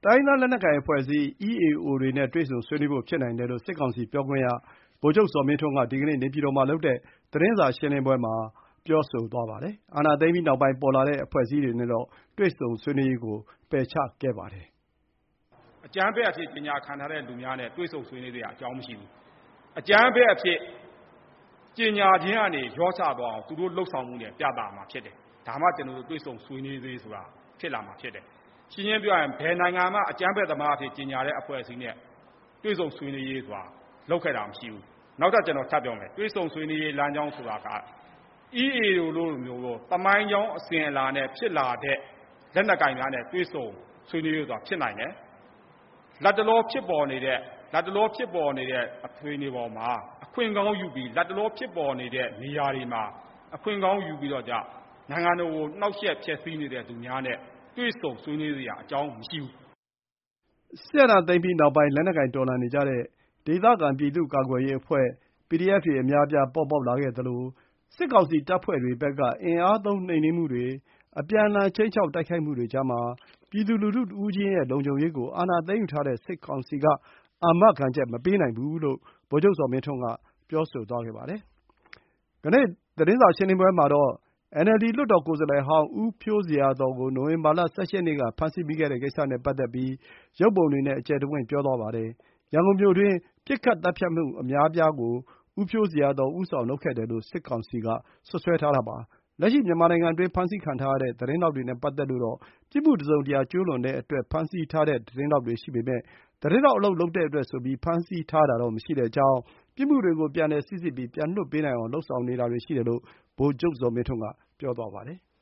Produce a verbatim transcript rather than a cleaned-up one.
တိုင်းရင်းသားလက်နက်ကိုင်အဖွဲ့အစည်း အီးအေအို တွေနဲ့ တွေ့ဆုံဆွေးနွေးဖို့ ဖြစ်နိုင်တယ်လို့ စစ်ကောင်စီပြောခွင့်ရ ဗိုလ်ချုပ်ဇော်မင်းထွန်းက ဒီကနေ့ နေပြည်တော်မှာလုပ်တဲ့ သတင်းစာရှင်းလင်းပွဲမှာ ပြောဆိုသွားပါတယ်။ အာဏာသိမ်းပြီးနောက်ပိုင်း ပေါ်လာတဲ့ အဖွဲ့အစည်းတွေနဲ့တော့ တွေ့ဆုံဆွေးနွေးရေးကို ပယ်ချခဲ့ပါတယ်။ "အကြမ်းဖက်အဖြစ်ကြေညာခံထားတဲ့လူများနဲ့တွေ့ဆုံဆွေးနွေးစရာအကြောင်းမရှိဘူး။အကြမ်းဖက်အဖြစ်ကြေညာခြင်းကနေလျော့ချသွားအောင်သူတို့လှုပ်ဆောင်မှုနဲ့ပြသမှာဖြစ်တယ်။ဒါမှကျွန်တော်တို့တွေ့ဆုံဆွေးနွေးရေးဆိုတာဖြစ်လာမှာဖြစ်တယ်။ရှင်းရှင်းပြောရရင်ဘယ်နိုင်ငံမှအကြမ်းဖက်သမားအဖြစ်ကြေညာတဲ့အဖွဲ့အစည်းနဲ့တွေ့ဆုံဆွေးနွေးရေးဆိုတာလုပ်ခဲ့တာမရှိဘူး။နောက်ထပ်ကျွန်တော်ထပ်ပြောမယ်တွေ့ဆုံဆွေးနွေးရေးလမ်းကြောင်းဆိုတာကအီးအေအိုလိုမျိုးသမိုင်းကြောင်းအစဉ်အလာနဲ့ဖြစ်လာတဲ့လက်နက်ကိုင်များနဲ့တွေ့ဆုံဆွေးနွေးရေးဆိုတာဖြစ်နိုင်တယ်။လက်တလောဖြစ်ပေါ်နေတဲ့လက်တလောဖြစ်ပေါ်နေတဲ့အထွေအပေါ်မှာအခွင့်ကောင်းယူပြီးလက်တလောဖြစ်ပေါ်နေတဲ့နေရာတွေမှာအခွင့်ကောင်းယူပြီးတော့ကြနိုင်ငံတော်ကိုနှောက်ယှက်ဖျက်ဆီးနေတဲ့သူများနဲ့တွေ့ဆုံဆွေးနွေးစရာအကြောင်းမရှိဘူး။စစ်အာဏာသိမ်းပြီးနောက်ပိုင်း လက်နက်ကိုင်တော်လှန်နေကြတဲ့ ဒေသခံပြည်သူ့ကာကွယ်ရေးအဖွဲ့ ပီဒီအက်ဖ် တွေ အများအပြား ပေါ်ပေါက်လာခဲ့သလို စစ်ကောင်စီတပ်ဖွဲ့တွေဘက်က အင်အားသုံးနှိမ်နင်းမှုတွေ၊ အပြန်အလှန် ခြိမ်းခြောက်တိုက်ခိုက်မှုတွေကြားမှာ ပြည်သူလူထုတဦးချင်းရဲ့လုံခြုံရေးကို အာဏာသိမ်းယူထားတဲ့ စစ်ကောင်စီက အာမခံချက်မပေးနိုင်ဘူးလို့ ဗိုလ်ချုပ်ဇော်မင်းထွန်းက ပြောဆိုသွားခဲ့ပါတယ်။ ကနေ့သတင်းစာရှင်းလင်းပွဲမှာတော့ အန်အယ်လ်ဒီ လွှတ်တော်ကိုယ်စားလှယ်ဟောင်း ဦးဖြိုးဇေယျာသော်ကို နိုဝင်ဘာလ ၁၈ ရက်နေ့က ဖမ်းဆီးမိခဲ့တဲ့ကိစ္စနဲ့ပတ်သက်ပြီး ရုပ်ပုံတွေနဲ့ အကျယ်တဝင့် ပြောသွားပါတယ်။ ရန်ကုန်မြို့တွင်း ပစ်ခတ်သတ်ဖြတ်မှုအများအပြားကို ဦးဖြိုးဇေယျာသော် ဦးဆောင်လုပ်ခဲ့တယ်လို့ စစ်ကောင်စီက စွပ်စွဲထားတာပါ။ လက်ရှိ မြန်မာနိုင်ငံအတွင်း ဖမ်းဆီးခံထားရတဲ့ သတင်းထောက်တွေနဲ့ပတ်သက်လို့တော့ ပြစ်မှုတစုံတရာကျူးလွန်တဲ့အတွက် ဖမ်းဆီးထားတဲ့သတင်းထောက်တွေရှိပေမယ့် သတင်းထောက်အလုပ်လုပ်တဲ့အတွက်ဆိုပြီး ဖမ်းဆီးထားတာတော့မရှိကြောင်း၊ ပြစ်မှုတွေကို ပြန်လည်စိစစ်ပြီး ပြန်လွှတ်ပေးနိုင်အောင် လုပ်ဆောင်နေတာတွေရှိတယ်လို့ ဗိုလ်ချုပ်ဇော်မင်းထွန်းက ပြောသွားပါတယ်။